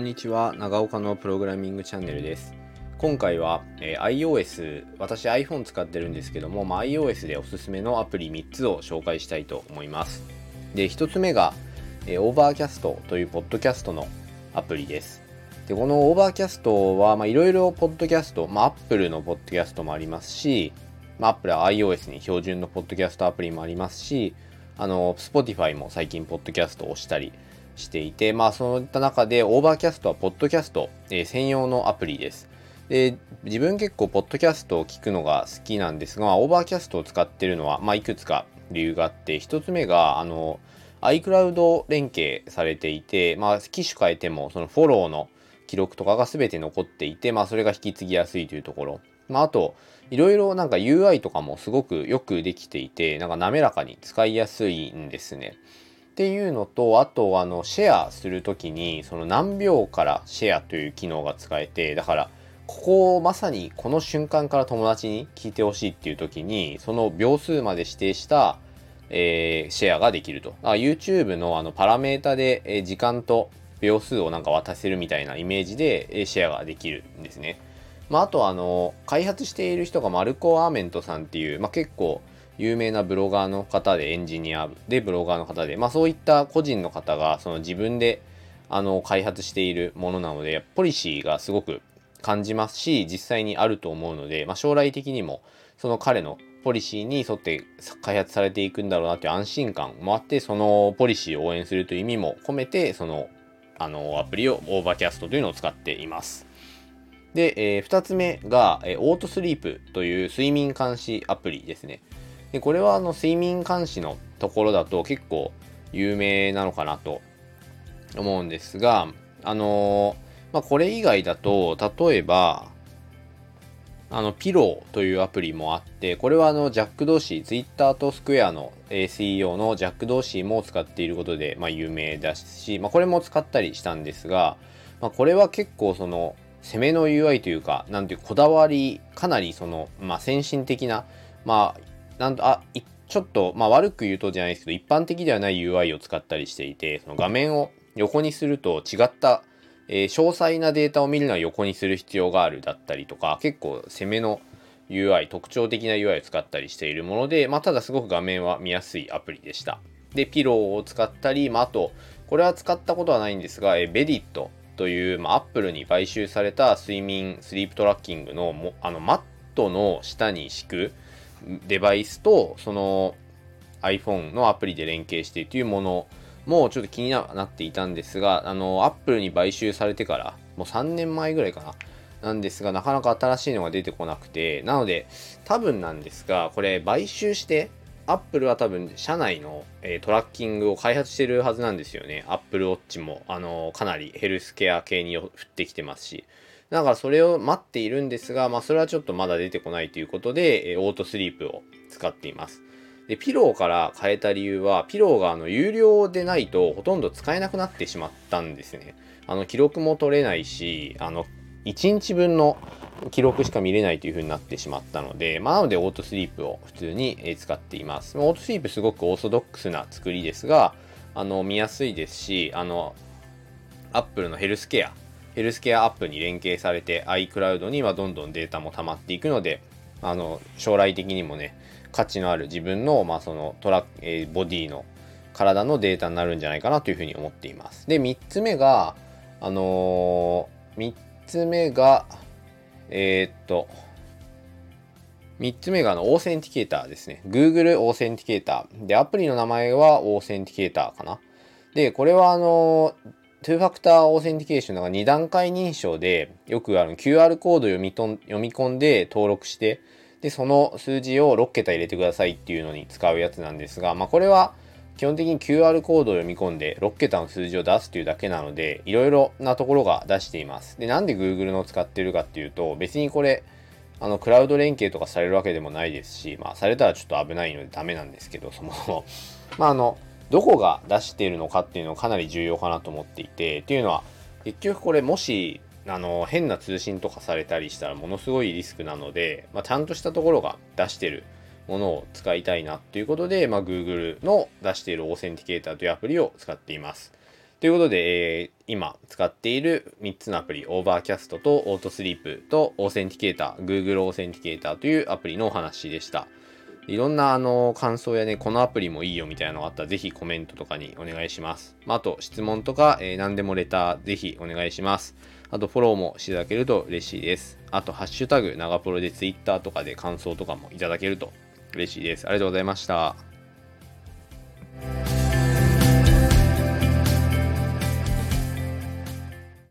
にちは、長岡のプログラミングチャンネルです。今回は、iOS、私 iPhone 使ってるんですけども、iOS でおすすめのアプリ3つを紹介したいと思います。で、1つ目が、Overcast というポッドキャストのアプリです。で、この Overcast はいろいろポッドキャスト、Apple のポッドキャストもありますし、Apple は iOS に標準のポッドキャストアプリもありますし、Spotify も最近ポッドキャストをしたりしていて、そういった中でオーバーキャストはポッドキャスト、専用のアプリです。で、自分結構ポッドキャストを聞くのが好きなんですが、オーバーキャストを使っているのは、いくつか理由があって、一つ目がiCloud 連携されていて、機種変えてもそのフォローの記録とかが全て残っていて、それが引き継ぎやすいというところ。あと、いろいろUI とかもすごくよくできていて、滑らかに使いやすいんですね。っていうのと、あとシェアするときに、その何秒からシェアという機能が使えて、だから、ここをまさにこの瞬間から友達に聞いてほしいっていうときに、その秒数まで指定した、シェアができると。YouTube のパラメータで、時間と秒数を渡せるみたいなイメージで、シェアができるんですね。あと開発している人がマルコ・アーメントさんっていう、結構有名なブロガーの方で、エンジニアでブロガーの方で、そういった個人の方がその自分で開発しているものなので、ポリシーがすごく感じますし、実際にあると思うので、将来的にもその彼のポリシーに沿って開発されていくんだろうなという安心感もあって、そのポリシーを応援するという意味も込めて、そのアプリをオーバーキャストというのを使っています。で、2つ目が、オートスリープという睡眠監視アプリですね。で、これは睡眠監視のところだと結構有名なのかなと思うんですが、これ以外だと、例えば、ピローというアプリもあって、これはジャック・ドーシー、ツイッターとスクエアの CEO のジャック・ドーシーも使っていることで、有名だし、これも使ったりしたんですが、これは結構攻めの UI というか、こだわり、かなり先進的な、ちょっと、悪く言うとじゃないですけど、一般的ではない UI を使ったりしていて、その画面を横にすると違った、詳細なデータを見るのは横にする必要があるだったりとか、結構攻めの UI、特徴的な UI を使ったりしているもので、ただすごく画面は見やすいアプリでした。で、ピローを使ったり、あと、これは使ったことはないんですが、ベディットという、アップルに買収されたスリープトラッキングのマットの下に敷くデバイスと、その iPhone のアプリで連携しているというものもちょっと気になっていたんですが、アップルに買収されてから、もう3年前ぐらいかな。なんですが、なかなか新しいのが出てこなくて、なので、多分なんですが、これ買収して、アップルは多分社内の、トラッキングを開発してるはずなんですよね。アップルウォッチも、かなりヘルスケア系に振ってきてますし。だからそれを待っているんですが、それはちょっとまだ出てこないということで、オートスリープを使っています。で、ピローから変えた理由は、ピローが有料でないとほとんど使えなくなってしまったんですね。記録も取れないし、1日分の記録しか見れないという風になってしまったので、なのでオートスリープを普通に使っています。オートスリープすごくオーソドックスな作りですが、見やすいですし、Apple のヘルスケアアップに連携されて iCloud にはどんどんデータも溜まっていくので、将来的にもね、価値のある自分の、そのボディの体のデータになるんじゃないかなというふうに思っています。で、3つ目が、3つ目が、3つ目がオーセンティケーターですね。Google オーセンティケーター。で、アプリの名前はオーセンティケーターかな。で、これは2ファクターオーセンティケーションが2段階認証で、よくQR コードを読み込んで登録して、で、その数字を6桁入れてくださいっていうのに使うやつなんですが、これは基本的に QR コードを読み込んで6桁の数字を出すというだけなので、いろいろなところが出しています。で、なんで Google の使ってるかっていうと、別にこれ、クラウド連携とかされるわけでもないですし、されたらちょっと危ないのでダメなんですけど、そもそも。どこが出しているのかっていうのがかなり重要かなと思っていて、っていうのは、結局これもし、変な通信とかされたりしたらものすごいリスクなので、ちゃんとしたところが出してるものを使いたいなっていうことで、Google の出しているオーセンティケーターというアプリを使っています。 ということで、今使っている3つのアプリ、オーバーキャストとオートスリープとオーセンティケーター、Google オーセンティケーターというアプリのお話でした。いろんな感想やね、このアプリもいいよみたいなのがあったらぜひコメントとかにお願いします。あと質問とか、何でもレターぜひお願いします。あとフォローもしていただけると嬉しいです。あとハッシュタグ長プロで Twitter とかで感想とかもいただけると嬉しいです。ありがとうございました。